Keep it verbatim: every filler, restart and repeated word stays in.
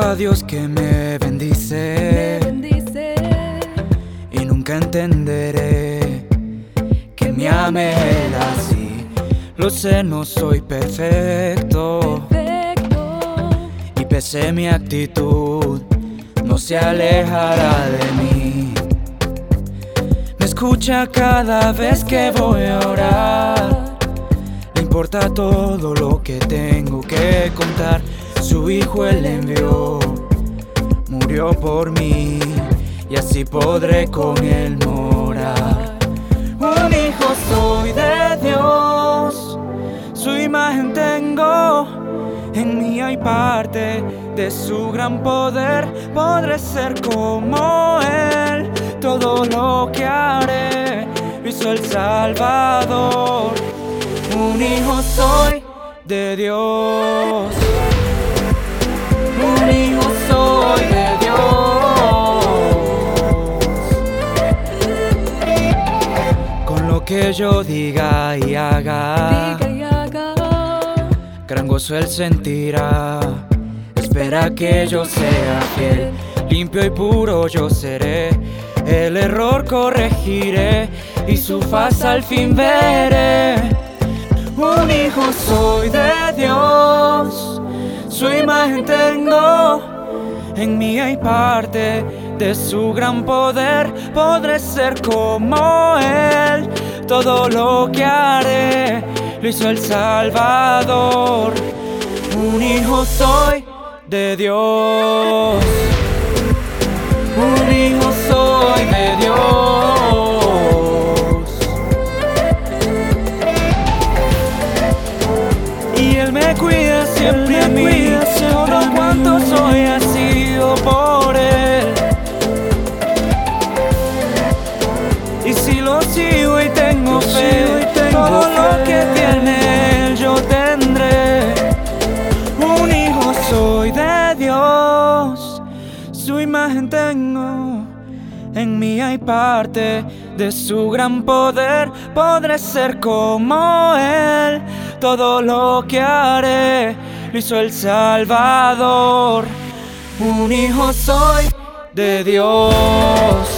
a Dios que me bendice, me bendice. Y nunca entenderé que me ame Él así. Lo sé, no soy perfecto, Perfecto. y pese mi actitud no se alejará de mí. Me escucha cada vez que voy a orar. Le importa todo lo que tengo que contar. Su hijo Él envió, murió por mí, y así podré con Él morar. Un hijo soy de Dios, su imagen tengo. En mí hay parte de su gran poder. Podré ser como Él. Todo lo que haré lo hizo el Salvador. Un hijo soy de Dios. Un hijo soy de Dios. Con lo que yo diga y haga, Diga y haga. gran gozo Él sentirá. Espera que yo sea fiel, limpio y puro yo seré. El error corregiré y su faz al fin veré. Un hijo soy de Dios, su imagen tengo. En mí hay parte de su gran poder. Podré ser como Él. Todo lo que haré lo hizo el Salvador. Un hijo soy de Dios. Un hijo soy de Dios. Y Él me cuida siempre a mí. Todo cuanto soy ha sido por Él. Y si lo sigo y tengo fe, todo lo que tiene Él yo tendré. Un hijo soy de Dios, su imagen tengo. En mí hay parte de su gran poder. Podré ser como Él. Todo lo que haré lo hizo el Salvador. Un hijo soy de Dios.